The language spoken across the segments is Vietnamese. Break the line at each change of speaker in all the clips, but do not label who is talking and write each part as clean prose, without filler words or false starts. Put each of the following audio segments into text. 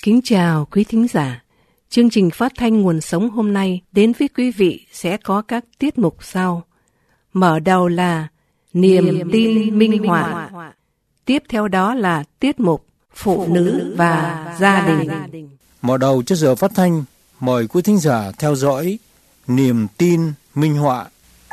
Kính chào quý thính giả. Chương trình phát thanh Nguồn Sống hôm nay đến với quý vị sẽ có các tiết mục sau. Mở đầu là Niềm tin minh họa. Tiếp theo đó là tiết mục Phụ nữ và gia đình.
Mở đầu cho giờ phát thanh, mời quý thính giả theo dõi Niềm tin minh họa.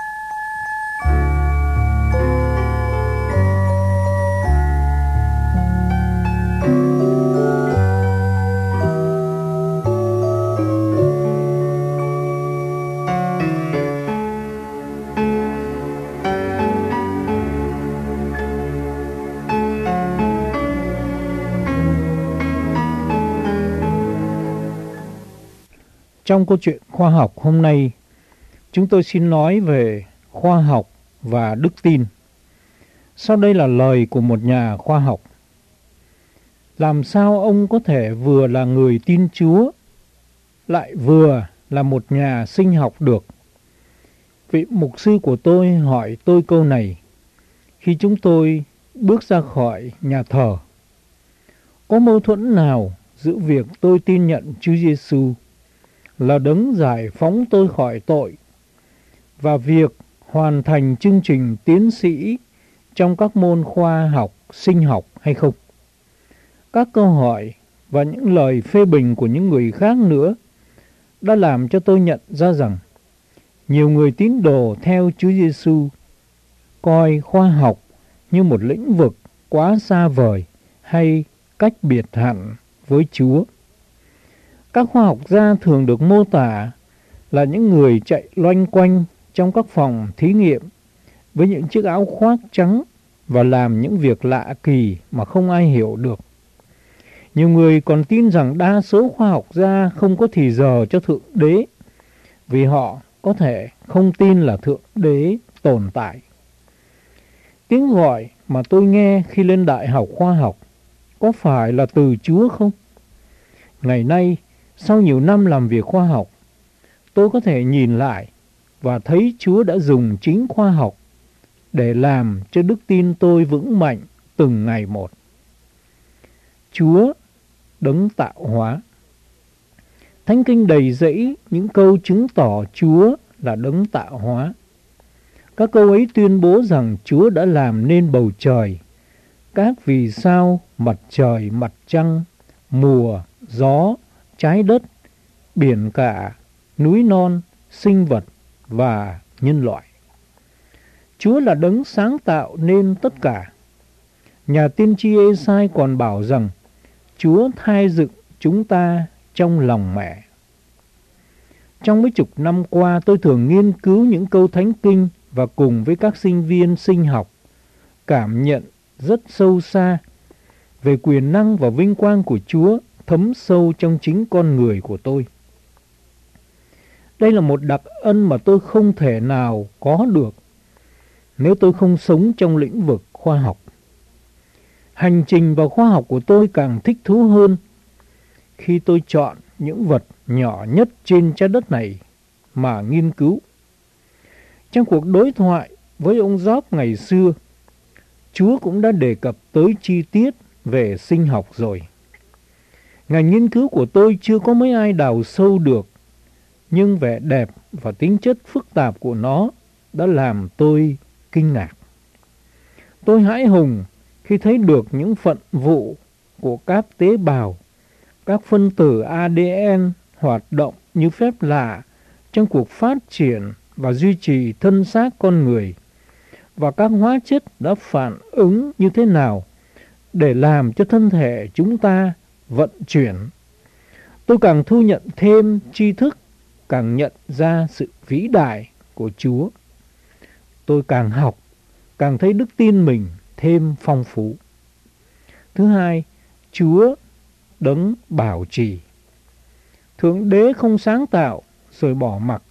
Trong câu chuyện khoa học hôm nay, chúng tôi xin nói về khoa học và đức tin. Sau đây là lời của một nhà khoa học. Làm sao ông có thể vừa là người tin Chúa, lại vừa là một nhà sinh học được? Vị mục sư của tôi hỏi tôi câu này khi chúng tôi bước ra khỏi nhà thờ. Có mâu thuẫn nào giữa việc tôi tin nhận Chúa Giêsu là đấng giải phóng tôi khỏi tội và việc hoàn thành chương trình tiến sĩ trong các môn khoa học, sinh học hay không? Các câu hỏi và những lời phê bình của những người khác nữa đã làm cho tôi nhận ra rằng nhiều người tín đồ theo Chúa Giêsu coi khoa học như một lĩnh vực quá xa vời hay cách biệt hẳn với Chúa. Các khoa học gia thường được mô tả là những người chạy loanh quanh trong các phòng thí nghiệm với những chiếc áo khoác trắng và làm những việc lạ kỳ mà không ai hiểu được. Nhiều người còn tin rằng đa số khoa học gia không có thì giờ cho Thượng Đế vì họ có thể không tin là Thượng Đế tồn tại. Tiếng gọi mà tôi nghe khi lên Đại học Khoa học có phải là từ Chúa không? Ngày nay, sau nhiều năm làm việc khoa học, tôi có thể nhìn lại và thấy Chúa đã dùng chính khoa học để làm cho đức tin tôi vững mạnh từng ngày một. Chúa đấng tạo hóa. Thánh Kinh đầy dẫy những câu chứng tỏ Chúa là đấng tạo hóa. Các câu ấy tuyên bố rằng Chúa đã làm nên bầu trời, các vì sao, mặt trời, mặt trăng, mùa, gió, trái đất, biển cả, núi non, sinh vật và nhân loại. Chúa là đấng sáng tạo nên tất cả. Nhà tiên tri Ê-sai còn bảo rằng Chúa thai dựng chúng ta trong lòng mẹ. Trong mấy chục năm qua, tôi thường nghiên cứu những câu thánh kinh và cùng với các sinh viên sinh học cảm nhận rất sâu xa về quyền năng và vinh quang của Chúa thấm sâu trong chính con người của tôi. Đây là một đặc ân mà tôi không thể nào có được nếu tôi không sống trong lĩnh vực khoa học. Hành trình vào khoa học của tôi càng thích thú hơn khi tôi chọn những vật nhỏ nhất trên trái đất này mà nghiên cứu. Trong cuộc đối thoại với ông Job ngày xưa, Chúa cũng đã đề cập tới chi tiết về sinh học rồi. Ngành nghiên cứu của tôi chưa có mấy ai đào sâu được, nhưng vẻ đẹp và tính chất phức tạp của nó đã làm tôi kinh ngạc. Tôi hãi hùng khi thấy được những phận vụ của các tế bào, các phân tử ADN hoạt động như phép lạ trong cuộc phát triển và duy trì thân xác con người, và các hóa chất đã phản ứng như thế nào để làm cho thân thể chúng ta vận chuyển. Tôi càng thu nhận thêm tri thức, càng nhận ra sự vĩ đại của Chúa. Tôi càng học, càng thấy đức tin mình thêm phong phú. Thứ hai, Chúa đấng bảo trì. Thượng Đế không sáng tạo rồi bỏ mặc.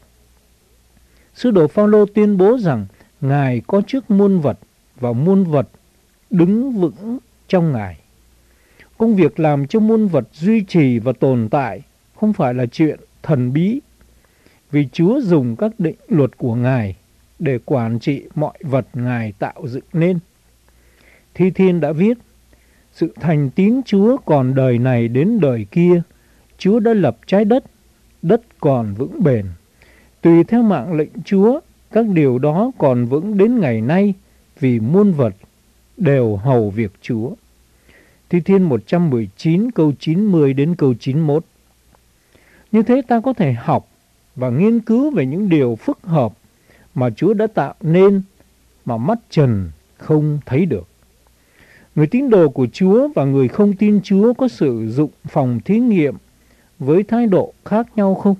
Sứ đồ Phao-lô tuyên bố rằng Ngài có trước muôn vật và muôn vật đứng vững trong Ngài. Công việc làm cho muôn vật duy trì và tồn tại không phải là chuyện thần bí, vì Chúa dùng các định luật của Ngài để quản trị mọi vật Ngài tạo dựng nên. Thi Thiên đã viết, sự thành tín Chúa còn đời này đến đời kia. Chúa đã lập trái đất, đất còn vững bền. Tùy theo mạng lệnh Chúa, các điều đó còn vững đến ngày nay, vì muôn vật đều hầu việc Chúa. Thi Thiên 119 câu 90 đến câu 91. Như thế ta có thể học và nghiên cứu về những điều phức hợp mà Chúa đã tạo nên mà mắt trần không thấy được. Người tín đồ của Chúa và người không tin Chúa có sử dụng phòng thí nghiệm với thái độ khác nhau không?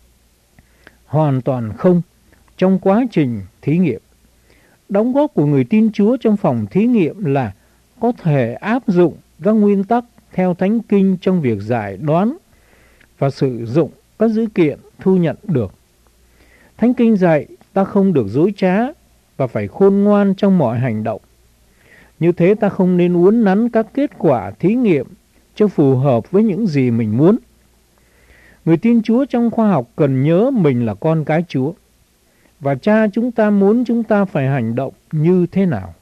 Hoàn toàn không. Trong quá trình thí nghiệm, đóng góp của người tin Chúa trong phòng thí nghiệm là có thể áp dụng các nguyên tắc theo Thánh Kinh trong việc giải đoán và sử dụng các dữ kiện thu nhận được. Thánh Kinh dạy ta không được dối trá và phải khôn ngoan trong mọi hành động. Như thế ta không nên uốn nắn các kết quả thí nghiệm cho phù hợp với những gì mình muốn. Người tin Chúa trong khoa học cần nhớ mình là con cái Chúa, và Cha chúng ta muốn chúng ta phải hành động như thế nào.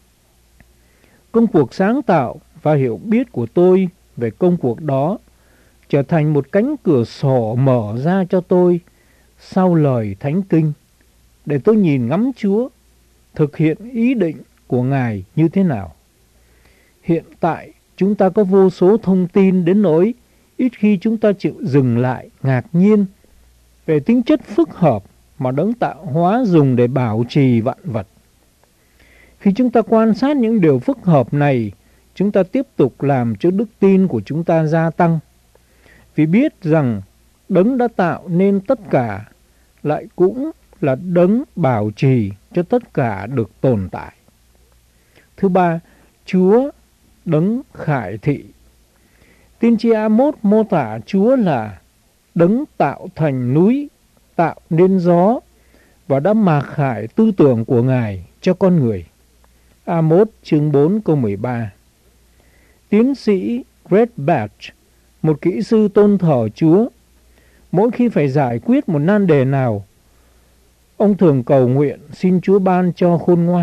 Công cuộc sáng tạo và hiểu biết của tôi về công cuộc đó trở thành một cánh cửa sổ mở ra cho tôi sau lời Thánh Kinh, để tôi nhìn ngắm Chúa thực hiện ý định của Ngài như thế nào. Hiện tại chúng ta có vô số thông tin đến nỗi ít khi chúng ta chịu dừng lại ngạc nhiên về tính chất phức hợp mà Đấng tạo hóa dùng để bảo trì vạn vật. Khi chúng ta quan sát những điều phức hợp này, chúng ta tiếp tục làm cho đức tin của chúng ta gia tăng, vì biết rằng Đấng đã tạo nên tất cả lại cũng là Đấng bảo trì cho tất cả được tồn tại. Thứ ba, Chúa Đấng khải thị. Tiên tri Amos mô tả Chúa là Đấng tạo thành núi, tạo nên gió và đã mạc khải tư tưởng của Ngài cho con người. Amos chương 4 câu 13. Tiến sĩ Greg Batch, một kỹ sư tôn thờ Chúa, mỗi khi phải giải quyết một nan đề nào, ông thường cầu nguyện xin Chúa ban cho khôn ngoan.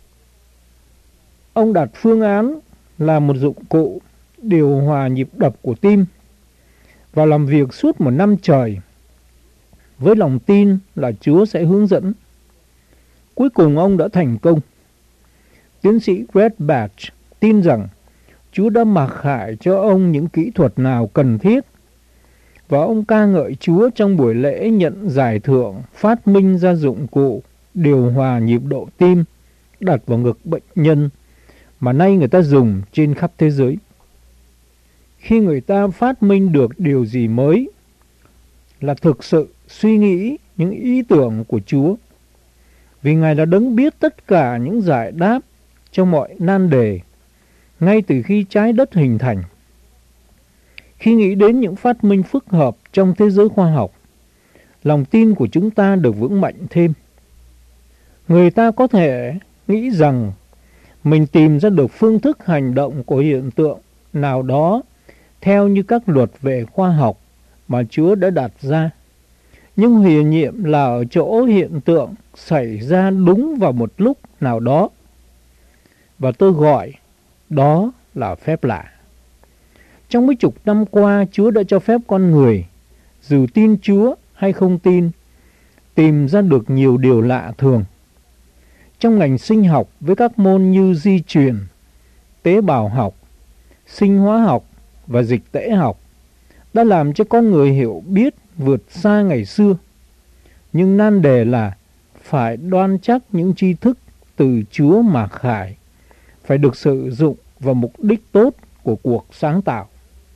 Ông đặt phương án là một dụng cụ điều hòa nhịp đập của tim và làm việc suốt một năm trời với lòng tin là Chúa sẽ hướng dẫn. Cuối cùng ông đã thành công. Tiến sĩ Greg Batch tin rằng Chúa đã mặc khải cho ông những kỹ thuật nào cần thiết, và ông ca ngợi Chúa trong buổi lễ nhận giải thưởng phát minh ra dụng cụ điều hòa nhịp độ tim đặt vào ngực bệnh nhân mà nay người ta dùng trên khắp thế giới. Khi người ta phát minh được điều gì mới là thực sự suy nghĩ những ý tưởng của Chúa, vì Ngài đã Đấng biết tất cả những giải đáp cho mọi nan đề ngay từ khi trái đất hình thành. Khi nghĩ đến những phát minh phức hợp trong thế giới khoa học, lòng tin của chúng ta được vững mạnh thêm. Người ta có thể nghĩ rằng mình tìm ra được phương thức hành động của hiện tượng nào đó theo như các luật về khoa học mà Chúa đã đặt ra. Nhưng huyền nhiệm là ở chỗ hiện tượng xảy ra đúng vào một lúc nào đó. Và tôi gọi đó là phép lạ. Trong mấy chục năm qua, Chúa đã cho phép con người, dù tin Chúa hay không tin, tìm ra được nhiều điều lạ thường. Trong ngành sinh học với các môn như di truyền, tế bào học, sinh hóa học và dịch tễ học đã làm cho con người hiểu biết vượt xa ngày xưa. Nhưng nan đề là phải đoan chắc những tri thức từ Chúa mà khải, phải được sử dụng vào mục đích tốt của cuộc sáng tạo.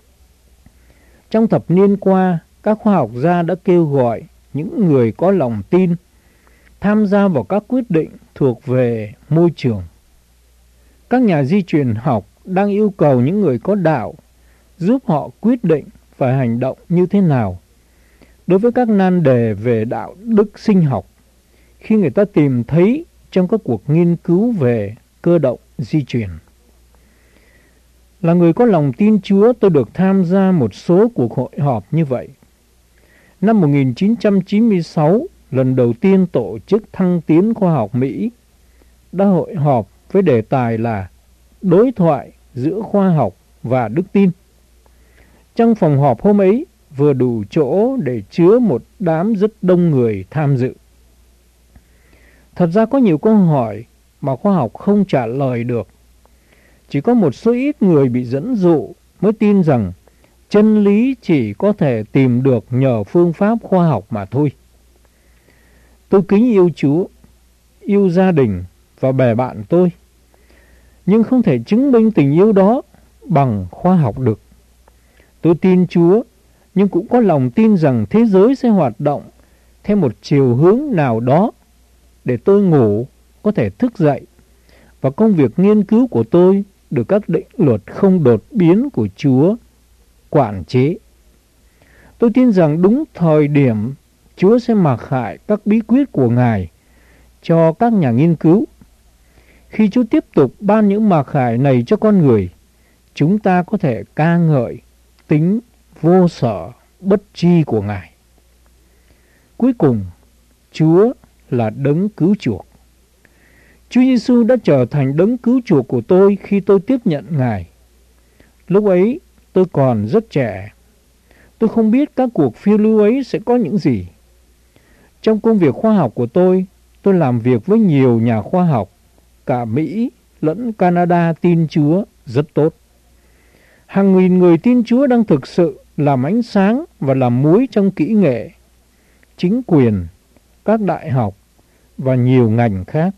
Trong thập niên qua, các khoa học gia đã kêu gọi những người có lòng tin tham gia vào các quyết định thuộc về môi trường. Các nhà di truyền học đang yêu cầu những người có đạo giúp họ quyết định phải hành động như thế nào đối với các nan đề về đạo đức sinh học khi người ta tìm thấy trong các cuộc nghiên cứu về cơ động di truyền. Là người có lòng tin Chúa, tôi được tham gia một số cuộc hội họp như vậy. Năm 1996, lần đầu tiên Tổ chức Thăng tiến Khoa học Mỹ đã hội họp với đề tài là đối thoại giữa khoa học và đức tin. Trong phòng họp hôm ấy vừa đủ chỗ để chứa một đám rất đông người tham dự. Thật ra có nhiều câu hỏi mà khoa học không trả lời được. Chỉ có một số ít người bị dẫn dụ mới tin rằng chân lý chỉ có thể tìm được nhờ phương pháp khoa học mà thôi. Tôi kính yêu Chúa, yêu gia đình và bè bạn tôi, nhưng không thể chứng minh tình yêu đó bằng khoa học được. Tôi tin Chúa, nhưng cũng có lòng tin rằng thế giới sẽ hoạt động theo một chiều hướng nào đó để tôi ngủ có thể thức dậy và công việc nghiên cứu của tôi được các định luật không đột biến của Chúa quản chế. Tôi tin rằng đúng thời điểm Chúa sẽ mặc khải các bí quyết của Ngài cho các nhà nghiên cứu. Khi Chúa tiếp tục ban những mặc khải này cho con người, chúng ta có thể ca ngợi tính vô sở bất tri của Ngài. Cuối cùng, Chúa là đấng cứu chuộc. Chúa Giêsu đã trở thành đấng cứu chuộc của tôi khi tôi tiếp nhận Ngài. Lúc ấy, tôi còn rất trẻ. Tôi không biết các cuộc phiêu lưu ấy sẽ có những gì. Trong công việc khoa học của tôi làm việc với nhiều nhà khoa học, cả Mỹ lẫn Canada tin Chúa rất tốt. Hàng nghìn người tin Chúa đang thực sự làm ánh sáng và làm muối trong kỹ nghệ, chính quyền, các đại học và nhiều ngành khác.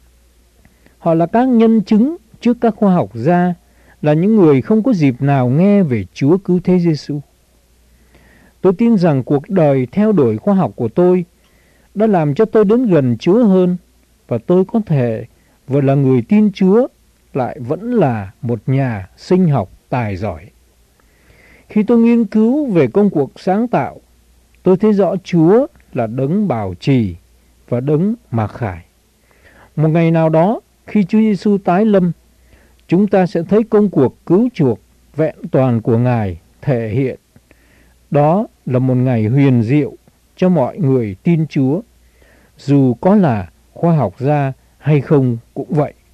Họ là các nhân chứng trước các khoa học gia, là những người không có dịp nào nghe về Chúa Cứu Thế Giêsu. Tôi tin rằng cuộc đời theo đuổi khoa học của tôi đã làm cho tôi đến gần Chúa hơn, và tôi có thể vừa là người tin Chúa lại vẫn là một nhà sinh học tài giỏi. Khi tôi nghiên cứu về công cuộc sáng tạo, tôi thấy rõ Chúa là đấng bảo trì và đấng mặc khải. Một ngày nào đó, khi Chúa Giêsu tái lâm, chúng ta sẽ thấy công cuộc cứu chuộc vẹn toàn của Ngài thể hiện. Đó là một ngày huyền diệu cho mọi người tin Chúa, dù có là khoa học gia hay không cũng vậy.